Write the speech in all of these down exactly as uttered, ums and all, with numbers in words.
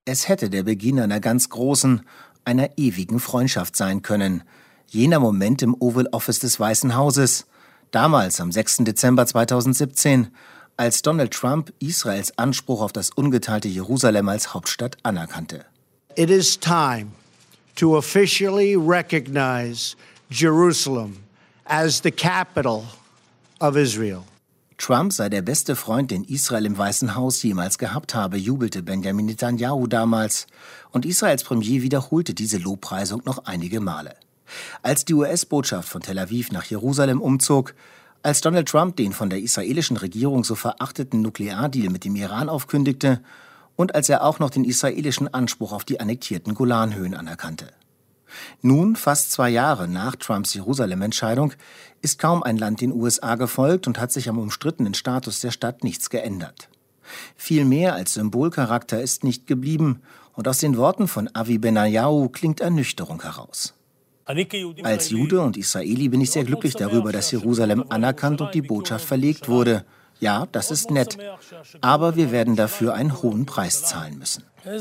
Es hätte der Beginn einer ganz großen, einer ewigen Freundschaft sein können. Jener Moment im Oval Office des Weißen Hauses, damals am sechsten Dezember zweitausendsiebzehn, als Donald Trump Israels Anspruch auf das ungeteilte Jerusalem als Hauptstadt anerkannte. It is time to officially recognize Jerusalem as the capital of Israel. Trump sei der beste Freund, den Israel im Weißen Haus jemals gehabt habe, jubelte Benjamin Netanyahu damals. Und Israels Premier wiederholte diese Lobpreisung noch einige Male. Als die U S-Botschaft von Tel Aviv nach Jerusalem umzog, als Donald Trump den von der israelischen Regierung so verachteten Nukleardeal mit dem Iran aufkündigte und als er auch noch den israelischen Anspruch auf die annektierten Golanhöhen anerkannte. Nun, fast zwei Jahre nach Trumps Jerusalem-Entscheidung, ist kaum ein Land den U S A gefolgt und hat sich am umstrittenen Status der Stadt nichts geändert. Viel mehr als Symbolcharakter ist nicht geblieben und aus den Worten von Avi Benayahu klingt Ernüchterung heraus. Als Jude und Israeli bin ich sehr glücklich darüber, dass Jerusalem anerkannt und die Botschaft verlegt wurde. Ja, das ist nett, aber wir werden dafür einen hohen Preis zahlen müssen.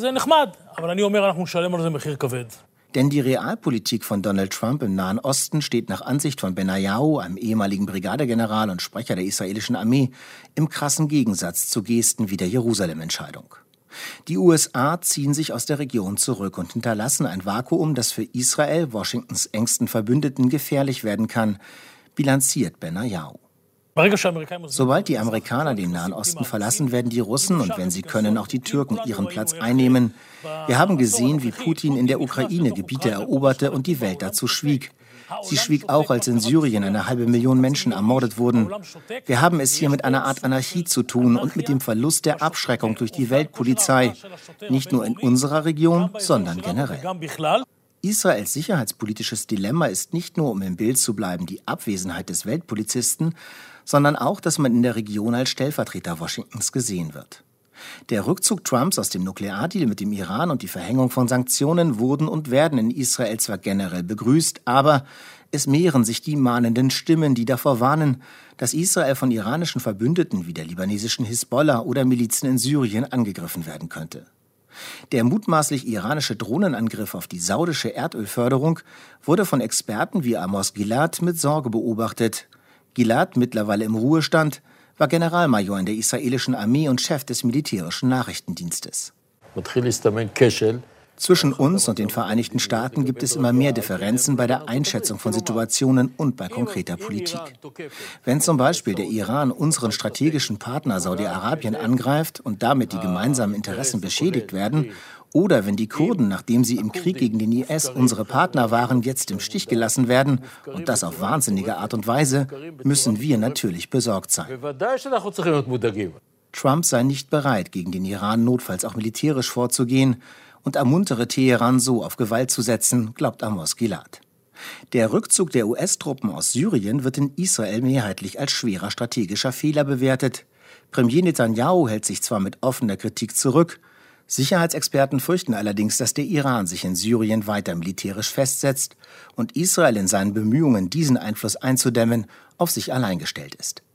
Denn die Realpolitik von Donald Trump im Nahen Osten steht nach Ansicht von Benayahu, einem ehemaligen Brigadegeneral und Sprecher der israelischen Armee, im krassen Gegensatz zu Gesten wie der Jerusalem-Entscheidung. Die U S A ziehen sich aus der Region zurück und hinterlassen ein Vakuum, das für Israel, Washingtons engsten Verbündeten, gefährlich werden kann, bilanziert Benayahu. Sobald die Amerikaner den Nahen Osten verlassen, werden die Russen und wenn sie können, auch die Türken ihren Platz einnehmen. Wir haben gesehen, wie Putin in der Ukraine Gebiete eroberte und die Welt dazu schwieg. Sie schwieg auch, als in Syrien eine halbe Million Menschen ermordet wurden. Wir haben es hier mit einer Art Anarchie zu tun und mit dem Verlust der Abschreckung durch die Weltpolizei. Nicht nur in unserer Region, sondern generell. Israels sicherheitspolitisches Dilemma ist nicht nur, um im Bild zu bleiben, die Abwesenheit des Weltpolizisten, sondern auch, dass man in der Region als Stellvertreter Washingtons gesehen wird. Der Rückzug Trumps aus dem Nukleardeal mit dem Iran und die Verhängung von Sanktionen wurden und werden in Israel zwar generell begrüßt, aber es mehren sich die mahnenden Stimmen, die davor warnen, dass Israel von iranischen Verbündeten wie der libanesischen Hisbollah oder Milizen in Syrien angegriffen werden könnte. Der mutmaßlich iranische Drohnenangriff auf die saudische Erdölförderung wurde von Experten wie Amos Gilad mit Sorge beobachtet. Gilad, mittlerweile im Ruhestand, war Generalmajor in der israelischen Armee und Chef des militärischen Nachrichtendienstes. Zwischen uns und den Vereinigten Staaten gibt es immer mehr Differenzen bei der Einschätzung von Situationen und bei konkreter Politik. Wenn zum Beispiel der Iran unseren strategischen Partner Saudi-Arabien angreift und damit die gemeinsamen Interessen beschädigt werden, oder wenn die Kurden, nachdem sie im Krieg gegen den I S unsere Partner waren, jetzt im Stich gelassen werden, und das auf wahnsinnige Art und Weise, müssen wir natürlich besorgt sein. Trump sei nicht bereit, gegen den Iran notfalls auch militärisch vorzugehen und ermuntere Teheran so auf Gewalt zu setzen, glaubt Amos Gilad. Der Rückzug der U S-Truppen aus Syrien wird in Israel mehrheitlich als schwerer strategischer Fehler bewertet. Premier Netanyahu hält sich zwar mit offener Kritik zurück, Sicherheitsexperten fürchten allerdings, dass der Iran sich in Syrien weiter militärisch festsetzt und Israel in seinen Bemühungen, diesen Einfluss einzudämmen, auf sich allein gestellt ist.